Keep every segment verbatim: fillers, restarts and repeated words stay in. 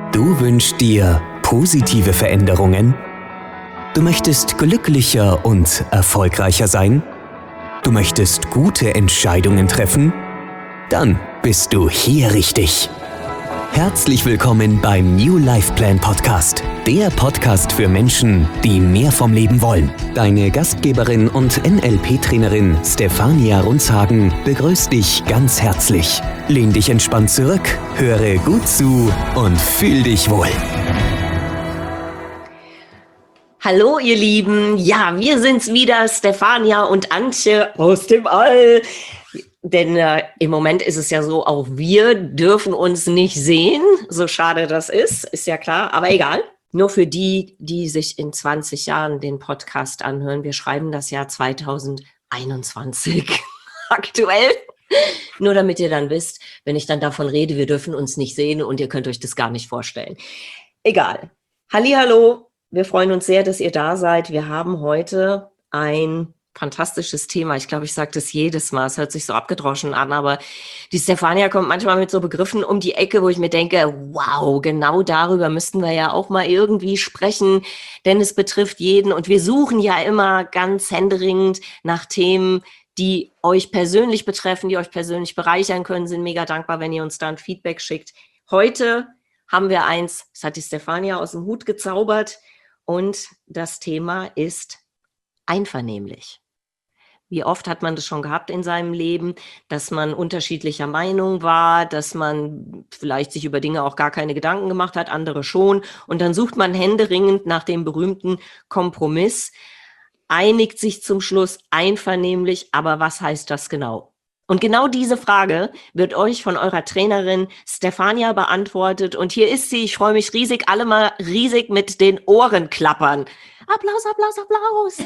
Du wünschst dir positive Veränderungen? Du möchtest glücklicher und erfolgreicher sein? Du möchtest gute Entscheidungen treffen? Dann bist du hier richtig. Herzlich willkommen beim New Life Plan Podcast, der Podcast für Menschen, die mehr vom Leben wollen. Deine Gastgeberin und N L P-Trainerin Stefania Runzhagen begrüßt dich ganz herzlich. Lehn dich entspannt zurück, höre gut zu und fühl dich wohl. Hallo ihr Lieben, ja, wir sind's wieder, Stefania und Antje aus dem All. Denn äh, im Moment ist es ja so, auch wir dürfen uns nicht sehen, so schade das ist, ist ja klar, aber egal. Nur für die, die sich in zwanzig Jahren den Podcast anhören, wir schreiben das Jahr zwanzig einundzwanzig aktuell. Nur damit ihr dann wisst, wenn ich dann davon rede, wir dürfen uns nicht sehen und ihr könnt euch das gar nicht vorstellen. Egal. Hallihallo, wir freuen uns sehr, dass ihr da seid. Wir haben heute ein fantastisches Thema. Ich glaube, ich sage das jedes Mal. Es hört sich so abgedroschen an, aber die Stefania kommt manchmal mit so Begriffen um die Ecke, wo ich mir denke, wow, genau darüber müssten wir ja auch mal irgendwie sprechen, denn es betrifft jeden und wir suchen ja immer ganz händeringend nach Themen, die euch persönlich betreffen, die euch persönlich bereichern können, sind mega dankbar, wenn ihr uns da ein Feedback schickt. Heute haben wir eins, das hat die Stefania aus dem Hut gezaubert und das Thema ist einvernehmlich. Wie oft hat man das schon gehabt in seinem Leben, dass man unterschiedlicher Meinung war, dass man vielleicht sich über Dinge auch gar keine Gedanken gemacht hat, andere schon. Und dann sucht man händeringend nach dem berühmten Kompromiss, einigt sich zum Schluss einvernehmlich, aber was heißt das genau? Und genau diese Frage wird euch von eurer Trainerin Stefania beantwortet. Und hier ist sie, ich freue mich riesig, alle mal riesig mit den Ohren klappern. Applaus, Applaus, Applaus.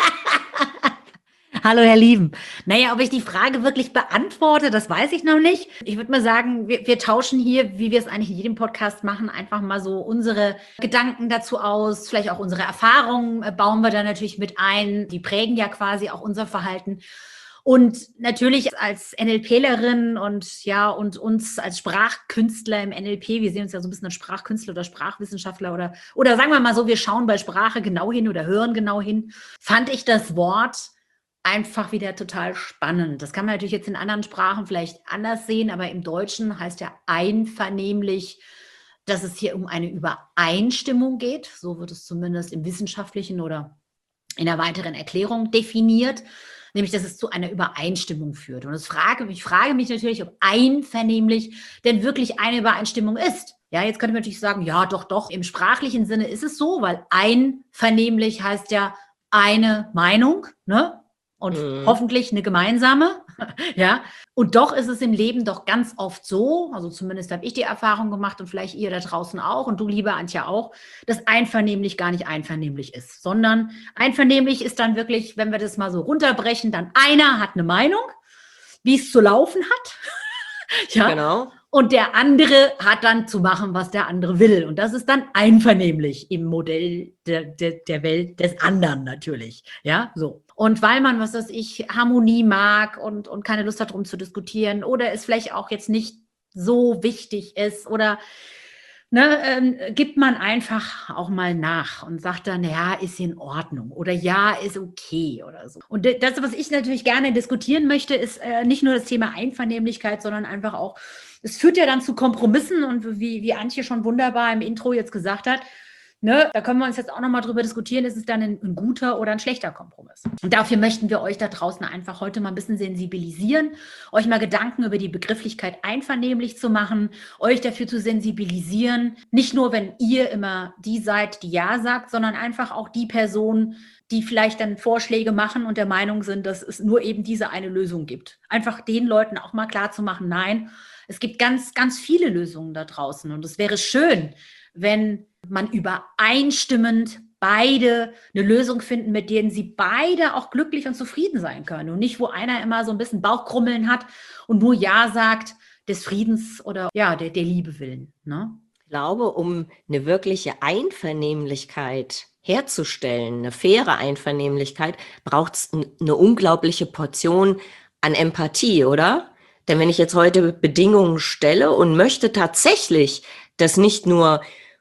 Hallo, Herr Lieben. Naja, ob ich die Frage wirklich beantworte, das weiß ich noch nicht. Ich würde mal sagen, wir, wir tauschen hier, wie wir es eigentlich in jedem Podcast machen, einfach mal so unsere Gedanken dazu aus, vielleicht auch unsere Erfahrungen äh, bauen wir da natürlich mit ein. Die prägen ja quasi auch unser Verhalten. Und natürlich als NLPlerin und ja, und uns als Sprachkünstler im N L P, wir sehen uns ja so ein bisschen als Sprachkünstler oder Sprachwissenschaftler oder, oder sagen wir mal so, wir schauen bei Sprache genau hin oder hören genau hin, fand ich das Wort einfach wieder total spannend. Das kann man natürlich jetzt in anderen Sprachen vielleicht anders sehen, aber im Deutschen heißt ja einvernehmlich, dass es hier um eine Übereinstimmung geht. So wird es zumindest im Wissenschaftlichen oder in einer weiteren Erklärung definiert, nämlich dass es zu einer Übereinstimmung führt. Und das frage, ich frage mich natürlich, ob einvernehmlich denn wirklich eine Übereinstimmung ist. Ja, jetzt könnte man natürlich sagen, ja, doch, doch, im sprachlichen Sinne ist es so, weil einvernehmlich heißt ja eine Meinung, ne? Und mhm. hoffentlich eine gemeinsame, ja. Und doch ist es im Leben doch ganz oft so, also zumindest habe ich die Erfahrung gemacht und vielleicht ihr da draußen auch und du, liebe Antje, auch, dass einvernehmlich gar nicht einvernehmlich ist, sondern einvernehmlich ist dann wirklich, wenn wir das mal so runterbrechen, dann einer hat eine Meinung, wie es zu laufen hat, ja. Genau. Und der andere hat dann zu machen, was der andere will. Und das ist dann einvernehmlich im Modell der, der, der Welt des anderen natürlich. Ja, so. Und weil man, was weiß ich, Harmonie mag und, und keine Lust hat, darum zu diskutieren oder es vielleicht auch jetzt nicht so wichtig ist oder ne, ähm, gibt man einfach auch mal nach und sagt dann, ja, ist in Ordnung oder ja, ist okay oder so. Und das, was ich natürlich gerne diskutieren möchte, ist äh, nicht nur das Thema Einvernehmlichkeit, sondern einfach auch, es führt ja dann zu Kompromissen und wie, wie Antje schon wunderbar im Intro jetzt gesagt hat, ne, da können wir uns jetzt auch nochmal drüber diskutieren, ist es dann ein, ein guter oder ein schlechter Kompromiss? Und dafür möchten wir euch da draußen einfach heute mal ein bisschen sensibilisieren, euch mal Gedanken über die Begrifflichkeit einvernehmlich zu machen, euch dafür zu sensibilisieren, nicht nur, wenn ihr immer die seid, die Ja sagt, sondern einfach auch die Personen, die vielleicht dann Vorschläge machen und der Meinung sind, dass es nur eben diese eine Lösung gibt. Einfach den Leuten auch mal klar zu machen, nein, es gibt ganz, ganz viele Lösungen da draußen und es wäre schön, wenn man übereinstimmend beide eine Lösung finden, mit denen sie beide auch glücklich und zufrieden sein können und nicht, wo einer immer so ein bisschen Bauchkrummeln hat und nur Ja sagt des Friedens oder ja, der, der Liebe willen. Ne? Ich glaube, um eine wirkliche Einvernehmlichkeit herzustellen, eine faire Einvernehmlichkeit, braucht es eine unglaubliche Portion an Empathie, oder? Denn wenn ich jetzt heute Bedingungen stelle und möchte tatsächlich, dass nicht nur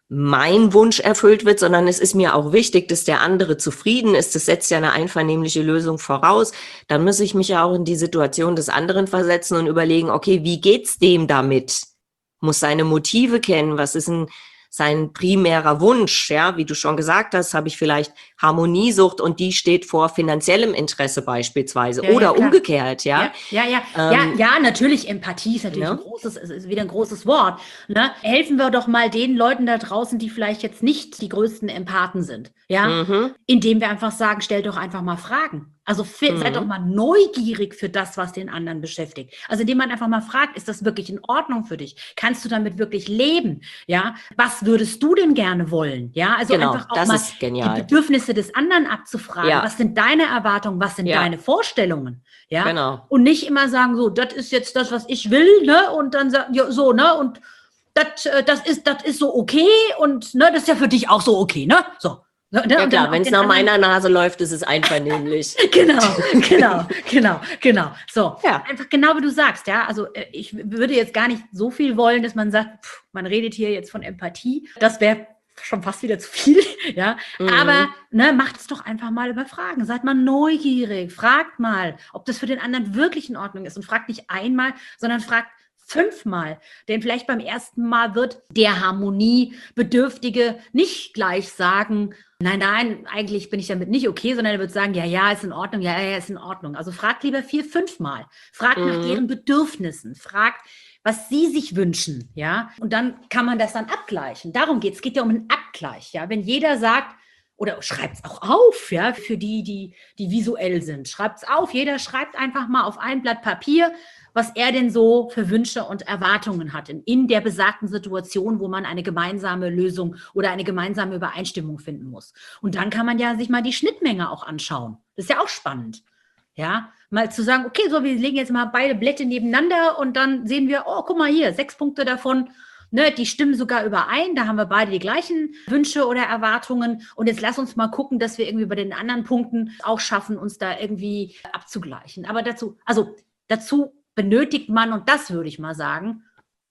mein Wunsch erfüllt wird, sondern es ist mir auch wichtig, dass der andere zufrieden ist. Das setzt ja eine einvernehmliche Lösung voraus. Dann muss ich mich ja auch in die Situation des anderen versetzen und überlegen, okay, wie geht's dem damit? Muss seine Motive kennen. Was ist ein sein primärer Wunsch, ja, wie du schon gesagt hast, habe ich vielleicht Harmoniesucht und die steht vor finanziellem Interesse beispielsweise Ja, oder ja, klar. umgekehrt, ja. Ja, ja, ja, Ähm, ja, ja, natürlich, Empathie ist natürlich ja. ein großes, es ist wieder ein großes Wort. Ne? Helfen wir doch mal den Leuten da draußen, die vielleicht jetzt nicht die größten Empathen sind, ja, Mhm. indem wir einfach sagen, stellt doch einfach mal Fragen. Also fi- Mhm. seid doch mal neugierig für das, was den anderen beschäftigt. Also indem man einfach mal fragt, ist das wirklich in Ordnung für dich? Kannst du damit wirklich leben? Ja, was würdest du denn gerne wollen? Ja, also Genau, einfach auch das mal ist die genial. Bedürfnisse des anderen abzufragen. Ja. Was sind deine Erwartungen? Was sind Ja. deine Vorstellungen? Ja, Genau. und nicht immer sagen, so, das ist jetzt das, was ich will, ne? Und dann sagen, ja, so, ne? Und das, äh, das ist, das ist so okay und ne, das ist ja für dich auch so okay, ne? So. Ne? Ja Und klar, dann wenn es den nach anderen- meiner Nase läuft, ist es einvernehmlich. Genau, genau, genau, genau. So, Ja. einfach genau wie du sagst, ja. Also äh, ich w- würde jetzt gar nicht so viel wollen, dass man sagt, pff, man redet hier jetzt von Empathie. Das wäre schon fast wieder zu viel, ja. Mhm. Aber ne, macht es doch einfach mal über Fragen. Seid mal neugierig, fragt mal, ob das für den anderen wirklich in Ordnung ist und fragt nicht einmal, sondern fragt fünfmal. Denn vielleicht beim ersten Mal wird der Harmoniebedürftige nicht gleich sagen, nein, nein, eigentlich bin ich damit nicht okay, sondern er wird sagen, ja, ja, ist in Ordnung, ja, ja, ist in Ordnung. Also fragt lieber vier, fünfmal. Fragt nach Mhm. deren Bedürfnissen. Fragt, was sie sich wünschen, ja. Und dann kann man das dann abgleichen. Darum geht es. Es geht ja um einen Abgleich, ja. Wenn jeder sagt, oder schreibt es auch auf, ja, für die, die, die visuell sind. Schreibt es auf. Jeder schreibt einfach mal auf ein Blatt Papier, was er denn so für Wünsche und Erwartungen hat in, in der besagten Situation, wo man eine gemeinsame Lösung oder eine gemeinsame Übereinstimmung finden muss. Und dann kann man ja sich mal die Schnittmenge auch anschauen. Das ist ja auch spannend. Ja, mal zu sagen, okay, so, wir legen jetzt mal beide Blätter nebeneinander und dann sehen wir, oh, guck mal hier, sechs Punkte davon, ne, die stimmen sogar überein, da haben wir beide die gleichen Wünsche oder Erwartungen und jetzt lass uns mal gucken, dass wir irgendwie bei den anderen Punkten auch schaffen, uns da irgendwie abzugleichen. Aber dazu, also dazu benötigt man, und das würde ich mal sagen,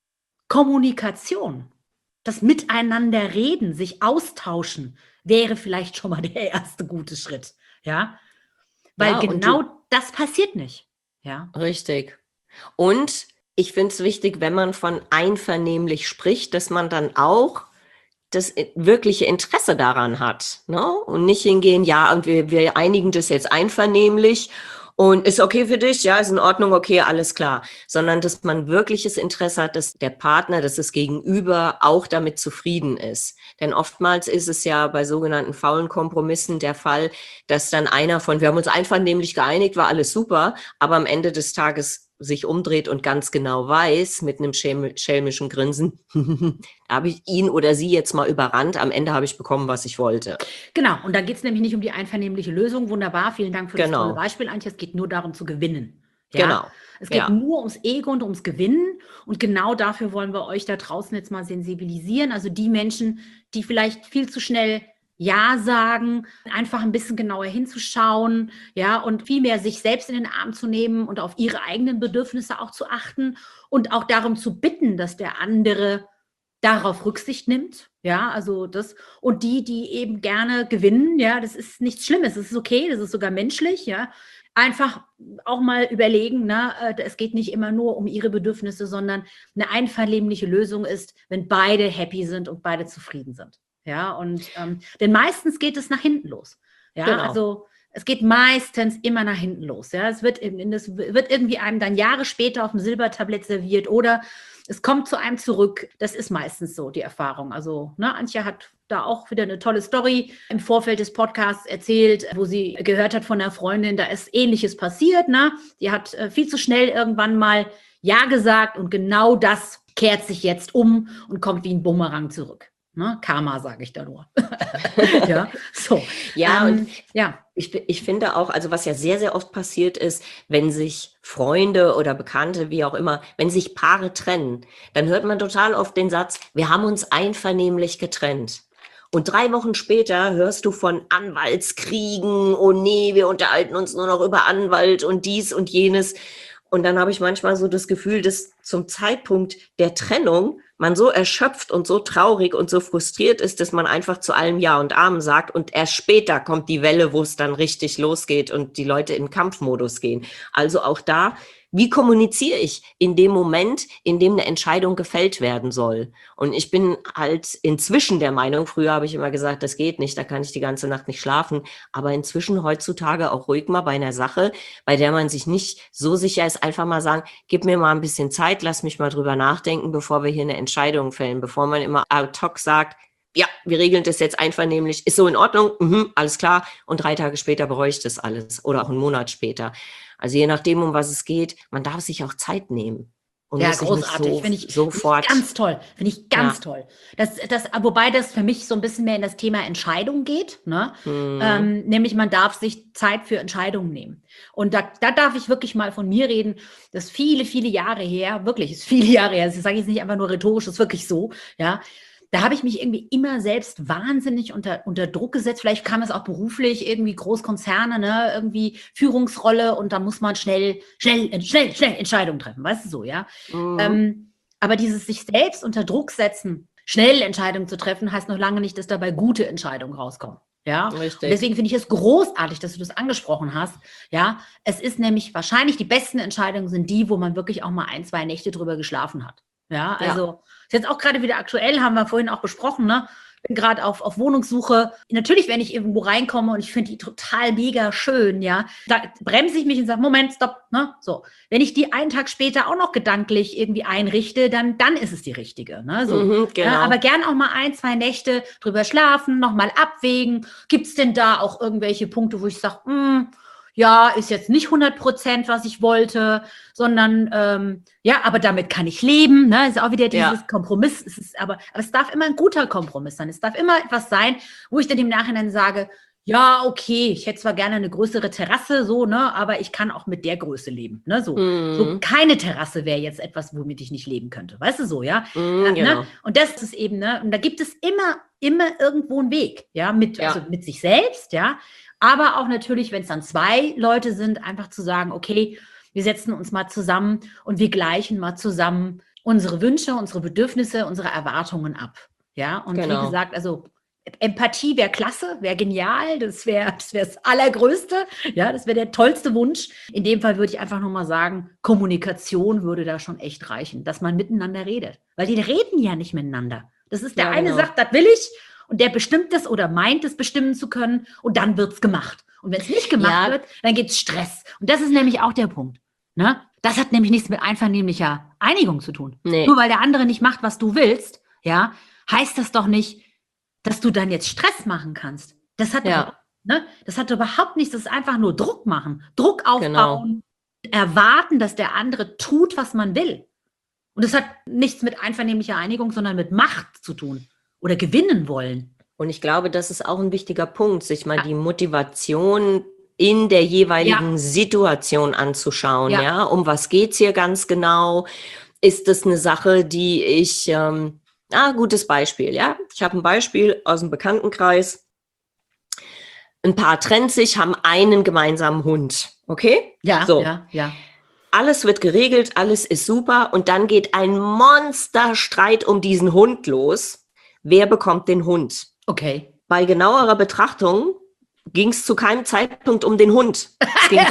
Kommunikation. Das Miteinander reden, sich austauschen, wäre vielleicht schon mal der erste gute Schritt, ja. Weil Ja, und genau du- das passiert nicht, ja. Richtig. Und ich finde es wichtig, wenn man von einvernehmlich spricht, dass man dann auch das i- wirkliche Interesse daran hat, ne? Und nicht hingehen, ja, und wir, wir einigen das jetzt einvernehmlich und ist okay für dich, ja, ist in Ordnung, okay, alles klar. Sondern, dass man wirkliches Interesse hat, dass der Partner, dass das Gegenüber auch damit zufrieden ist. Denn oftmals ist es ja bei sogenannten faulen Kompromissen der Fall, dass dann einer von, wir haben uns einvernehmlich geeinigt, war alles super, aber am Ende des Tages sich umdreht und ganz genau weiß, mit einem schelm schelmischen Grinsen, da habe ich ihn oder sie jetzt mal überrannt, am Ende habe ich bekommen, was ich wollte. Genau, und da geht es nämlich nicht um die einvernehmliche Lösung. Wunderbar, vielen Dank für das Genau. tolle Beispiel, Antje. Es geht nur darum zu gewinnen. Ja? Genau. Es geht Ja. nur ums Ego und ums Gewinnen. Und genau dafür wollen wir euch da draußen jetzt mal sensibilisieren. Also die Menschen, die vielleicht viel zu schnell Ja sagen, einfach ein bisschen genauer hinzuschauen, ja, und viel mehr sich selbst in den Arm zu nehmen und auf ihre eigenen Bedürfnisse auch zu achten und auch darum zu bitten, dass der andere darauf Rücksicht nimmt, ja, also das, und die, die eben gerne gewinnen, ja, das ist nichts Schlimmes, das ist okay, das ist sogar menschlich, ja, einfach auch mal überlegen, ne, äh, es geht nicht immer nur um ihre Bedürfnisse, sondern eine einvernehmliche Lösung ist, wenn beide happy sind und beide zufrieden sind, ja, und ähm, denn meistens geht es nach hinten los, ja, Genau. also es geht meistens immer nach hinten los, ja, es wird, in, es wird irgendwie einem dann Jahre später auf dem Silbertablett serviert oder es kommt zu einem zurück. Das ist meistens so die Erfahrung. Also, ne, Antje hat da auch wieder eine tolle Story im Vorfeld des Podcasts erzählt, wo sie gehört hat von einer Freundin, da ist Ähnliches passiert. Ne? Die hat äh, viel zu schnell irgendwann mal Ja gesagt und genau das kehrt sich jetzt um und kommt wie ein Bumerang zurück. Ne? Karma, sage ich da nur. Ja, so. Ja, ähm, und ja. Ich, ich finde auch, also was ja sehr, sehr oft passiert ist, wenn sich Freunde oder Bekannte, wie auch immer, wenn sich Paare trennen, dann hört man total oft den Satz, wir haben uns einvernehmlich getrennt. Und drei Wochen später hörst du von Anwaltskriegen, oh nee, wir unterhalten uns nur noch über Anwalt und dies und jenes. Und dann habe ich manchmal so das Gefühl, dass zum Zeitpunkt der Trennung man so erschöpft und so traurig und so frustriert ist, dass man einfach zu allem Ja und Amen sagt und erst später kommt die Welle, wo es dann richtig losgeht und die Leute in Kampfmodus gehen. Also auch da, wie kommuniziere ich in dem Moment, in dem eine Entscheidung gefällt werden soll? Und ich bin halt inzwischen der Meinung, früher habe ich immer gesagt, das geht nicht, da kann ich die ganze Nacht nicht schlafen, aber inzwischen heutzutage auch ruhig mal bei einer Sache, bei der man sich nicht so sicher ist, einfach mal sagen, gib mir mal ein bisschen Zeit, lass mich mal drüber nachdenken, bevor wir hier eine Entscheidung fällen, bevor man immer ad hoc sagt, ja, wir regeln das jetzt einvernehmlich, ist so in Ordnung, mhm, alles klar, und drei Tage später bereue ich das alles oder auch einen Monat später. Also je nachdem, um was es geht, man darf sich auch Zeit nehmen. Und Ja, muss sich großartig. nicht so, Finde ich, sofort. Finde ich ganz toll. Finde ich ganz Ja. toll. Das, das, wobei das für mich so ein bisschen mehr in das Thema Entscheidung geht. Ne? Mhm. Ähm, nämlich man darf sich Zeit für Entscheidungen nehmen. Und da, da darf ich wirklich mal von mir reden, das ist viele, viele Jahre her, wirklich, ist viele Jahre her, das sage ich jetzt nicht einfach nur rhetorisch, das ist wirklich so, ja. Da habe ich mich irgendwie immer selbst wahnsinnig unter, unter Druck gesetzt. Vielleicht kam es auch beruflich, irgendwie Großkonzerne, ne, irgendwie Führungsrolle und da muss man schnell, schnell, schnell, schnell Entscheidungen treffen, weißt du so, ja. Mhm. Ähm, aber dieses sich selbst unter Druck setzen, schnell Entscheidungen zu treffen, heißt noch lange nicht, dass dabei gute Entscheidungen rauskommen. Ja, Richtig. und deswegen finde ich es großartig, dass du das angesprochen hast. Ja, es ist nämlich wahrscheinlich die besten Entscheidungen sind die, wo man wirklich auch mal ein, zwei Nächte drüber geschlafen hat. Ja, also Ja. ist jetzt auch gerade wieder aktuell, haben wir vorhin auch besprochen, ne? Bin gerade auf, auf Wohnungssuche. Natürlich, wenn ich irgendwo reinkomme und ich finde die total mega schön, ja, da bremse ich mich und sage, Moment, stopp, ne? So. Wenn ich die einen Tag später auch noch gedanklich irgendwie einrichte, dann, dann ist es die richtige, ne? So. Mhm, genau. Ja, aber gern auch mal ein, zwei Nächte drüber schlafen, nochmal abwägen. Gibt es denn da auch irgendwelche Punkte, wo ich sage, hm, ja, ist jetzt nicht hundert Prozent, was ich wollte, sondern, ähm, ja, aber damit kann ich leben, ne, ist auch wieder dieses Ja. Kompromiss, es ist aber, aber es darf immer ein guter Kompromiss sein, es darf immer etwas sein, wo ich dann im Nachhinein sage, ja, okay, ich hätte zwar gerne eine größere Terrasse, so, ne, aber ich kann auch mit der Größe leben, ne, so. Mhm. So keine Terrasse wäre jetzt etwas, womit ich nicht leben könnte, weißt du, so, ja. Mhm, Ja, genau. ne? Und das ist eben, ne, und da gibt es immer, immer irgendwo einen Weg, ja, mit, Ja. also mit sich selbst, ja, aber auch natürlich, wenn es dann zwei Leute sind, einfach zu sagen, okay, wir setzen uns mal zusammen und wir gleichen mal zusammen unsere Wünsche, unsere Bedürfnisse, unsere Erwartungen ab. Ja, und Genau. wie gesagt, also Empathie wäre klasse, wäre genial, das wäre das, wär das Allergrößte, ja, das wäre der tollste Wunsch. In dem Fall würde ich einfach nochmal sagen, Kommunikation würde da schon echt reichen, dass man miteinander redet, weil die reden ja nicht miteinander. Das ist der Ja, eine genau. sagt, das will ich, und der bestimmt es oder meint es bestimmen zu können und dann wird es gemacht. Und wenn es nicht gemacht Ja. wird, dann gibt es Stress. Und das ist nämlich auch der Punkt. Ne? Das hat nämlich nichts mit einvernehmlicher Einigung zu tun. Nee. Nur weil der andere nicht macht, was du willst, ja, heißt das doch nicht, dass du dann jetzt Stress machen kannst. Das hat, Ja. doch, ne? Das hat überhaupt nichts, das ist einfach nur Druck machen. Druck Genau. aufbauen, erwarten, dass der andere tut, was man will. Und das hat nichts mit einvernehmlicher Einigung, sondern mit Macht zu tun oder gewinnen wollen. Und ich glaube, das ist auch ein wichtiger Punkt, sich mal Ja. die Motivation in der jeweiligen Ja. Situation anzuschauen. Ja. Ja, um was geht's hier ganz genau? Ist das eine Sache, die ich, ähm, ah, gutes Beispiel, ja. Ich habe ein Beispiel aus dem Bekanntenkreis. Ein Paar trennt sich, haben einen gemeinsamen Hund. Okay? Ja, So. ja, ja. Alles wird geregelt, alles ist super und dann geht ein Monsterstreit um diesen Hund los. Wer bekommt den Hund? Okay. Bei genauerer Betrachtung ging es zu keinem Zeitpunkt um den Hund. Es ging,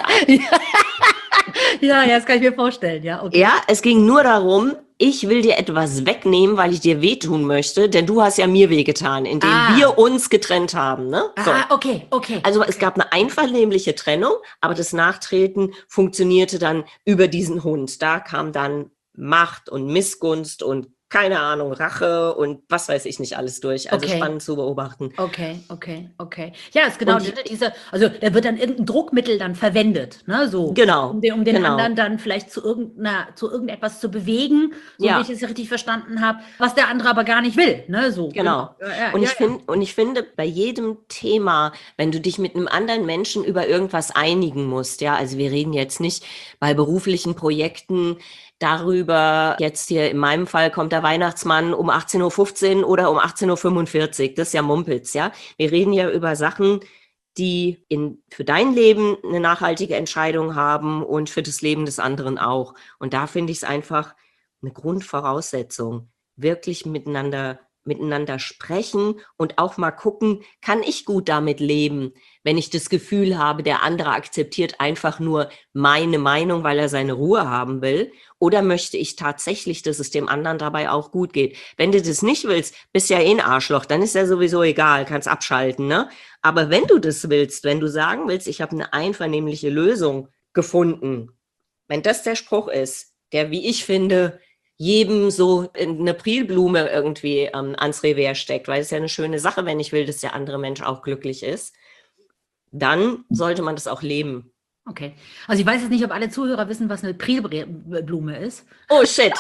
Ja, ja, das kann ich mir vorstellen, ja. Okay. ja, es ging nur darum, ich will dir etwas wegnehmen, weil ich dir wehtun möchte, denn du hast ja mir wehgetan, indem Ah. wir uns getrennt haben. Ne? So. Ah, okay, okay. Also es gab eine einvernehmliche Trennung, aber das Nachtreten funktionierte dann über diesen Hund. Da kam dann Macht und Missgunst und keine Ahnung, Rache und was weiß ich nicht alles durch. Also Okay. spannend zu beobachten. Okay, okay, okay. Ja, ist genau Und diese, diese, also da wird dann irgendein Druckmittel dann verwendet, ne, so. Genau, Um den, um den genau. anderen dann vielleicht zu irgendeiner, zu irgendetwas zu bewegen, so Ja. wie ich es richtig verstanden habe, was der andere aber gar nicht will, ne, so. Genau. Ja, ja, Und ja, ich finde, und ich finde, bei jedem Thema, wenn du dich mit einem anderen Menschen über irgendwas einigen musst, ja, also wir reden jetzt nicht bei beruflichen Projekten darüber, jetzt hier in meinem Fall kommt der Weihnachtsmann um achtzehn Uhr fünfzehn oder um achtzehn Uhr fünfundvierzig, das ist ja Mumpitz, ja. Wir reden ja über Sachen, die in, für dein Leben eine nachhaltige Entscheidung haben und für das Leben des anderen auch. Und da finde ich es einfach eine Grundvoraussetzung, wirklich miteinander miteinander sprechen und auch mal gucken, kann ich gut damit leben, wenn ich das Gefühl habe, der andere akzeptiert einfach nur meine Meinung, weil er seine Ruhe haben will, oder möchte ich tatsächlich, dass es dem anderen dabei auch gut geht? Wenn du das nicht willst, bist ja eh ein Arschloch, dann ist ja sowieso egal, kannst abschalten, ne? Aber wenn du das willst, wenn du sagen willst, ich habe eine einvernehmliche Lösung gefunden, wenn das der Spruch ist, der, wie ich finde, jedem so eine Prilblume irgendwie ähm, ans Revers steckt, weil es ja eine schöne Sache, wenn ich will, dass der andere Mensch auch glücklich ist, dann sollte man das auch leben. Okay. Also ich weiß jetzt nicht, ob alle Zuhörer wissen, was eine Prilblume ist. Oh shit.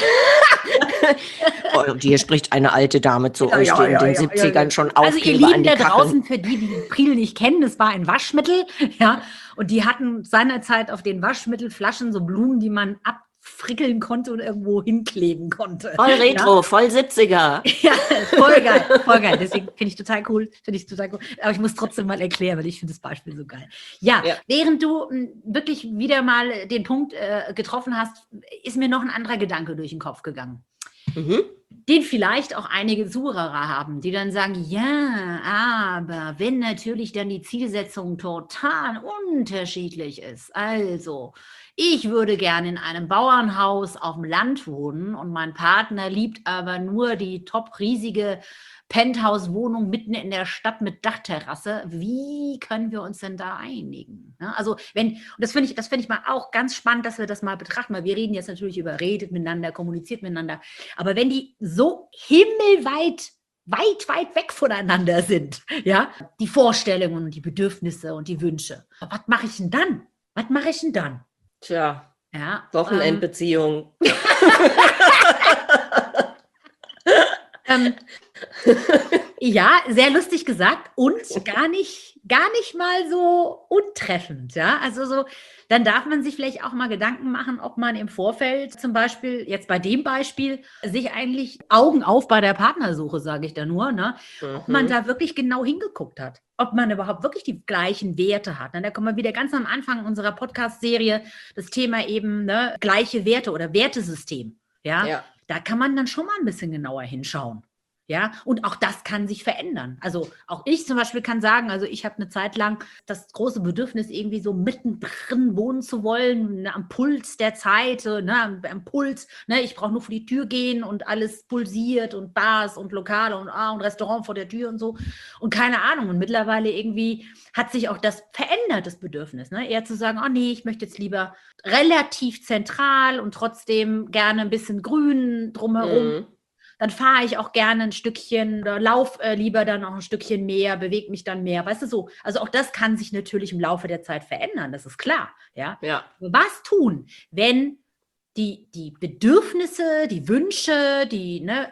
Oh, und hier spricht eine alte Dame zu Ja, euch, ja, die in ja, den ja, siebzigern ja. schon Also ihr Aufkleber an Lieben die da Kacheln. draußen, für die, die Pril nicht kennen, das war ein Waschmittel, ja, und die hatten seinerzeit auf den Waschmittelflaschen so Blumen, die man abfrickeln konnte und irgendwo hinkleben konnte. Voll Retro, Ja? voll siebziger. Ja, voll geil, voll geil. Deswegen finde ich total cool, finde ich total cool. Aber ich muss trotzdem mal erklären, weil ich finde das Beispiel so geil. Ja, Ja. während du m, wirklich wieder mal den Punkt äh, getroffen hast, ist mir noch ein anderer Gedanke durch den Kopf gegangen, Mhm. den vielleicht auch einige Zuhörer haben, die dann sagen, ja, aber wenn natürlich dann die Zielsetzung total unterschiedlich ist, also ich würde gerne in einem Bauernhaus auf dem Land wohnen und mein Partner liebt aber nur die top riesige Penthouse-Wohnung mitten in der Stadt mit Dachterrasse. Wie können wir uns denn da einigen? Ja, also wenn, und das finde ich, das finde ich mal auch ganz spannend, dass wir das mal betrachten, weil wir reden jetzt natürlich über redet miteinander, kommuniziert miteinander, aber wenn die so himmelweit weit, weit weg voneinander sind, ja, die Vorstellungen und die Bedürfnisse und die Wünsche, was mache ich denn dann? Was mache ich denn dann? Tja, Ja, Wochenendbeziehung. Ähm, ja, sehr lustig gesagt und gar nicht, gar nicht mal so untreffend, ja. Also so, dann darf man sich vielleicht auch mal Gedanken machen, ob man im Vorfeld zum Beispiel, jetzt bei dem Beispiel, sich eigentlich Augen auf bei der Partnersuche, sage ich da nur, ne, ob man Mhm. da wirklich genau hingeguckt hat, ob man überhaupt wirklich die gleichen Werte hat. Ne? Da kommen wir wieder ganz am Anfang unserer Podcast-Serie, das Thema eben, ne, gleiche Werte oder Wertesystem, ja. Ja. Da kann man dann schon mal ein bisschen genauer hinschauen. Ja, und auch das kann sich verändern. Also auch ich zum Beispiel kann sagen, also ich habe eine Zeit lang das große Bedürfnis, irgendwie so mittendrin wohnen zu wollen, ne, am Puls der Zeit, ne, am, am Puls. Ne, ich brauche nur vor die Tür gehen und alles pulsiert und Bars und Lokale und, ah, und Restaurant vor der Tür und so. Und keine Ahnung. Und mittlerweile irgendwie hat sich auch das verändert, das Bedürfnis. Ne? Eher zu sagen, oh nee, ich möchte jetzt lieber relativ zentral und trotzdem gerne ein bisschen grün drumherum. Mhm. Dann fahre ich auch gerne ein Stückchen oder laufe äh, lieber dann auch ein Stückchen mehr, bewege mich dann mehr, weißt du so. Also auch das kann sich natürlich im Laufe der Zeit verändern, das ist klar. Ja? Ja. Was tun, wenn die, die Bedürfnisse, die Wünsche, die ne,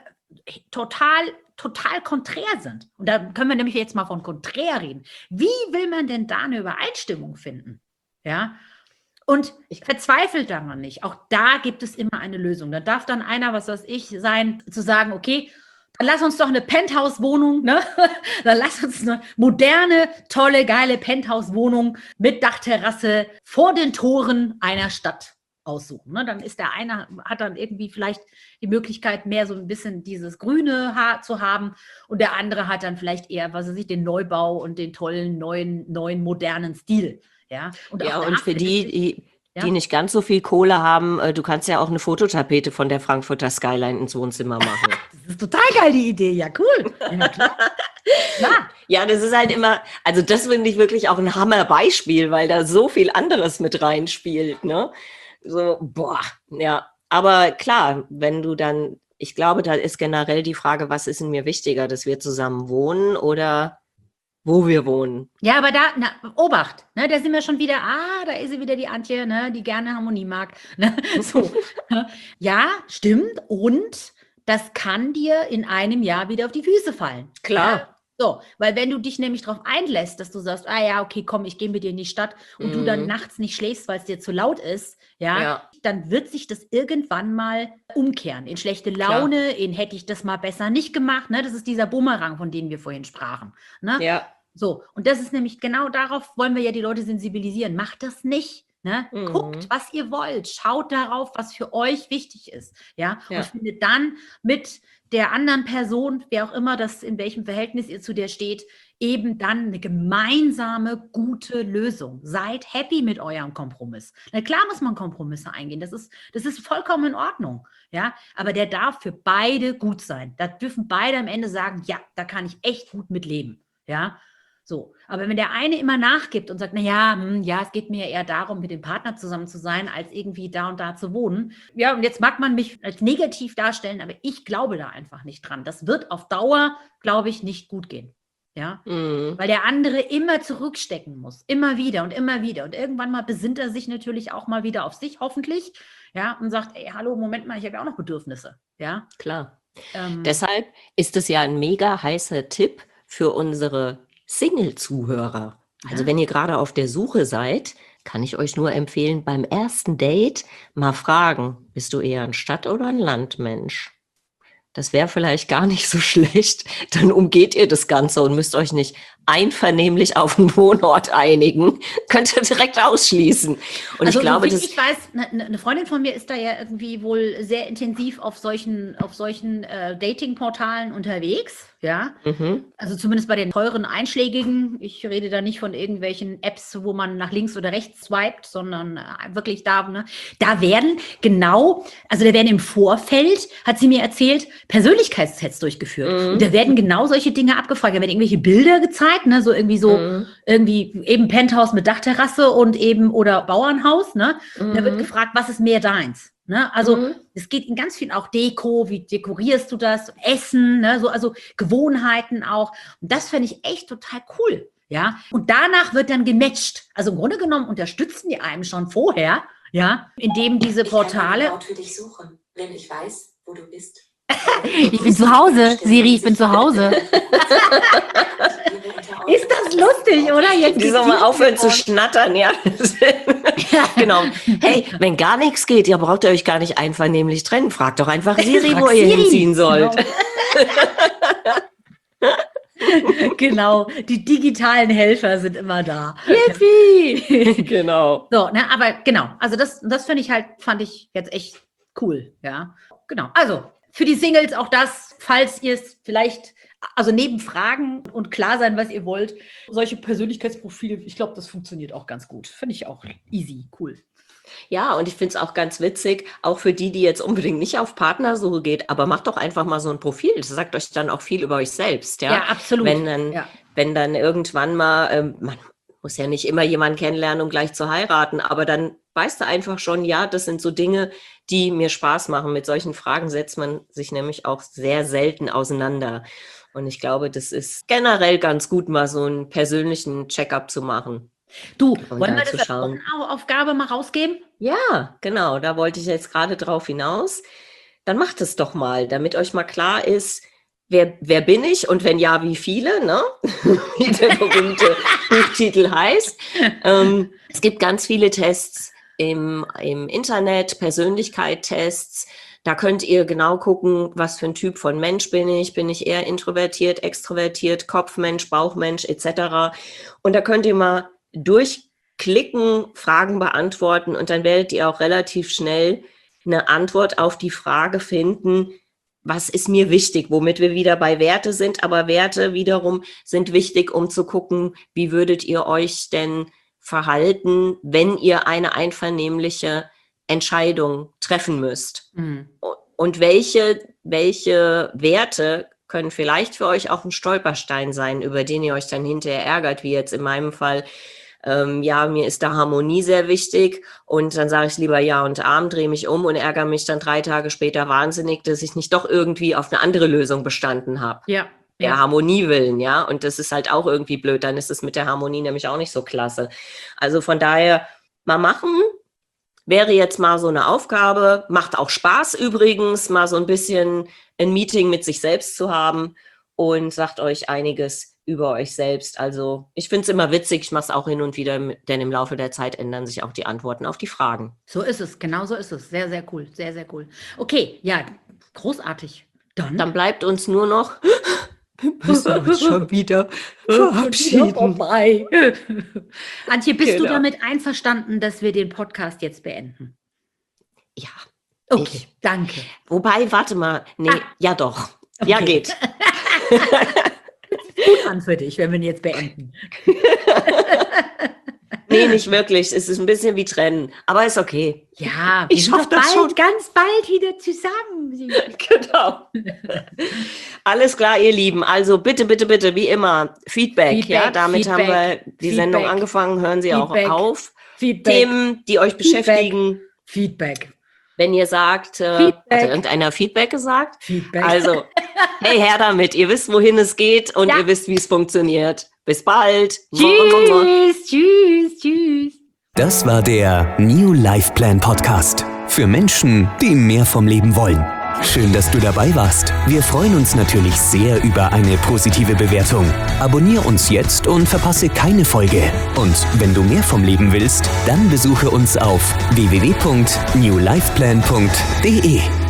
total, total konträr sind? Und da können wir nämlich jetzt mal von konträr reden. Wie will man denn da eine Übereinstimmung finden? Ja. Und ich verzweifle daran nicht. Auch da gibt es immer eine Lösung. Da darf dann einer, was weiß ich, sein, zu sagen, okay, dann lass uns doch eine Penthouse-Wohnung, ne? Dann lass uns eine moderne, tolle, geile Penthouse-Wohnung mit Dachterrasse vor den Toren einer Stadt aussuchen. Ne? Dann ist der eine, hat dann irgendwie vielleicht die Möglichkeit, mehr so ein bisschen dieses grüne Haar zu haben und der andere hat dann vielleicht eher, was weiß ich, den Neubau und den tollen, neuen, neuen, modernen Stil. Ja, und, Ja, auch und da für die, findet sich- die, Ja. die nicht ganz so viel Kohle haben, äh, du kannst ja auch eine Fototapete von der Frankfurter Skyline ins Wohnzimmer machen. Das ist total geil, die Idee. Ja, cool. Ja, klar. Klar. Ja, das ist halt immer, also das finde ich wirklich auch ein Hammerbeispiel, weil da so viel anderes mit reinspielt, ne? So, boah, ja. Aber klar, wenn du dann, ich glaube, da ist generell die Frage, was ist in mir wichtiger, dass wir zusammen wohnen oder wo wir wohnen? Ja, aber da, na, Obacht, ne, da sind wir schon wieder, ah, da ist sie wieder die Antje, ne, die gerne Harmonie mag. Ne, so. Ja, stimmt. Und das kann dir in einem Jahr wieder auf die Füße fallen. Klar. Ja, so, weil wenn du dich nämlich darauf einlässt, dass du sagst, ah ja, okay, komm, ich gehe mit dir in die Stadt und du dann Mhm. nachts nicht schläfst, weil es dir zu laut ist, ja, Ja. dann wird sich das irgendwann mal umkehren. In schlechte Laune, in hätte ich das mal besser nicht gemacht. Ne? Das ist dieser Bumerang, von dem wir vorhin sprachen. Ne? Ja. So, und das ist nämlich genau darauf, wollen wir ja die Leute sensibilisieren. Macht das nicht. Ne? Mhm. Guckt, was ihr wollt. Schaut darauf, was für euch wichtig ist. Ja? Ja. Und findet dann mit der anderen Person, wer auch immer das, in welchem Verhältnis ihr zu der steht, eben dann eine gemeinsame, gute Lösung. Seid happy mit eurem Kompromiss. Na klar muss man Kompromisse eingehen. Das ist, das ist vollkommen in Ordnung. Ja? Aber der darf für beide gut sein. Da dürfen beide am Ende sagen, ja, da kann ich echt gut mit leben. Ja? So, aber wenn der eine immer nachgibt und sagt, na ja, hm, ja, es geht mir eher darum, mit dem Partner zusammen zu sein, als irgendwie da und da zu wohnen. Ja, und jetzt mag man mich als negativ darstellen, aber ich glaube da einfach nicht dran. Das wird auf Dauer, glaube ich, nicht gut gehen. Ja, Mhm. weil der andere immer zurückstecken muss, immer wieder und immer wieder. Und irgendwann mal besinnt er sich natürlich auch mal wieder auf sich, hoffentlich, ja, und sagt, ey, hallo, Moment mal, ich habe ja auch noch Bedürfnisse. Ja, Klar. ähm, Deshalb ist es ja ein mega heißer Tipp für unsere Single-Zuhörer. Also Ja. wenn ihr gerade auf der Suche seid, kann ich euch nur empfehlen, beim ersten Date mal fragen, bist du eher ein Stadt- oder ein Landmensch? Das wäre vielleicht gar nicht so schlecht. Dann umgeht ihr das Ganze und müsst euch nicht einvernehmlich auf einen Wohnort einigen. Könnt ihr direkt ausschließen. Und also, ich glaube, so wie das ich weiß, eine ne Freundin von mir ist da ja irgendwie wohl sehr intensiv auf solchen, auf solchen äh, Dating-Portalen unterwegs. Ja, Mhm. also zumindest bei den teuren einschlägigen. Ich rede da nicht von irgendwelchen Apps, wo man nach links oder rechts swiped, sondern äh, wirklich da, ne? Da werden genau, also da werden im Vorfeld, hat sie mir erzählt, Persönlichkeitstests durchgeführt. Mhm. Und da werden genau solche Dinge abgefragt. Da werden irgendwelche Bilder gezeigt, ne? So irgendwie so, Mhm. irgendwie eben Penthouse mit Dachterrasse und eben oder Bauernhaus, ne? Und da wird Mhm. gefragt, was ist mehr deins? Ne? Also Mhm. es geht in ganz viel auch Deko, wie dekorierst du das, Essen, ne? So, also Gewohnheiten auch. Und das fände ich echt total cool. Ja, und danach wird dann gematcht. Also im Grunde genommen unterstützen die einem schon vorher, ja, indem diese Ich kann Portale. einen Ort für dich suchen, wenn ich weiß, wo du bist. Ich bin zu Hause, Siri, ich bin zu Hause. Ist das lustig, oder? Jetzt Die geht's soll mal wieder aufhören zu los. schnattern, ja. Genau. Hey, wenn gar nichts geht, ja, braucht ihr euch gar nicht einvernehmlich trennen. Fragt doch einfach Siri, Frag wo ihr Siri. hinziehen sollt. Genau. Genau, die digitalen Helfer sind immer da. Yippie! Genau. So, ne, aber genau, also das, das finde ich halt, fand ich jetzt echt cool, ja. Genau, also für die Singles auch das, falls ihr es vielleicht, also neben Fragen und klar sein, was ihr wollt, solche Persönlichkeitsprofile, ich glaube, das funktioniert auch ganz gut. Finde ich auch easy, cool. Ja, und ich finde es auch ganz witzig, auch für die, die jetzt unbedingt nicht auf Partnersuche geht, aber macht doch einfach mal so ein Profil. Das sagt euch dann auch viel über euch selbst, ja. Ja, absolut. Wenn dann, Ja. wenn dann irgendwann mal, ähm, man muss ja nicht immer jemanden kennenlernen, um gleich zu heiraten, aber dann weißt du einfach schon, ja, das sind so Dinge, die mir Spaß machen. Mit solchen Fragen setzt man sich nämlich auch sehr selten auseinander. Und ich glaube, das ist generell ganz gut, mal so einen persönlichen Check-up zu machen. Du, Und wollen dann wir zu das als schauen. Aufgabe mal rausgeben? Ja, genau, da wollte ich jetzt gerade drauf hinaus. Dann macht es doch mal, damit euch mal klar ist, wer, wer bin ich und wenn ja, wie viele, ne? Wie der berühmte Buchtitel heißt. Ähm, es gibt ganz viele Tests im, im Internet, Persönlichkeitstests. Da könnt ihr genau gucken, was für ein Typ von Mensch bin ich. Bin ich eher introvertiert, extrovertiert, Kopfmensch, Bauchmensch et cetera. Und da könnt ihr mal durchklicken, Fragen beantworten und dann werdet ihr auch relativ schnell eine Antwort auf die Frage finden, was ist mir wichtig, womit wir wieder bei Werte sind. Aber Werte wiederum sind wichtig, um zu gucken, wie würdet ihr euch denn verhalten, wenn ihr eine einvernehmliche Entscheidung treffen müsst. Mhm. Und welche, welche Werte können vielleicht für euch auch ein Stolperstein sein, über den ihr euch dann hinterher ärgert, wie jetzt in meinem Fall. Ähm, ja, mir ist da Harmonie sehr wichtig und dann sage ich lieber Ja und Arm, drehe mich um und ärgere mich dann drei Tage später wahnsinnig, dass ich nicht doch irgendwie auf eine andere Lösung bestanden habe. Ja. Der Ja. Harmonie willen, ja, und das ist halt auch irgendwie blöd, dann ist es mit der Harmonie nämlich auch nicht so klasse. Also von daher mal machen, wäre jetzt mal so eine Aufgabe, macht auch Spaß übrigens, mal so ein bisschen ein Meeting mit sich selbst zu haben und sagt euch einiges über euch selbst. Also ich finde es immer witzig, ich mache es auch hin und wieder, denn im Laufe der Zeit ändern sich auch die Antworten auf die Fragen. So ist es, genau so ist es. Sehr, sehr cool, sehr, sehr cool. Okay, ja, großartig. Dann, Dann bleibt uns nur noch müssen uns schon wieder verabschieden. Vorbei. Antje, bist Genau. du damit einverstanden, dass wir den Podcast jetzt beenden? Ja, Okay, Ich. danke. wobei, warte mal. Nee, Ah. ja doch. Ja, Okay. geht. Gut an für dich, wenn wir ihn jetzt beenden. Nee, nicht wirklich. Es ist ein bisschen wie trennen. Aber ist okay. Ja, Ich wir sind schaff doch das bald, schon. ganz bald wieder zusammen. Genau. Alles klar, ihr Lieben. Also bitte, bitte, bitte, wie immer, Feedback. Feedback, ja, damit Feedback, haben wir die Feedback, Sendung angefangen. Hören Sie Feedback, auch auf. Feedback, Themen, die euch beschäftigen. Feedback, Wenn ihr sagt, äh, Feedback. hat irgendeiner Feedback gesagt? Feedback. Also, hey, her damit. Ihr wisst, wohin es geht und Ja. ihr wisst, wie es funktioniert. Bis bald. Tschüss, tschüss, tschüss. Das war der New Life Plan Podcast. Für Menschen, die mehr vom Leben wollen. Schön, dass du dabei warst. Wir freuen uns natürlich sehr über eine positive Bewertung. Abonnier uns jetzt und verpasse keine Folge. Und wenn du mehr vom Leben willst, dann besuche uns auf w w w punkt new life plan punkt d e.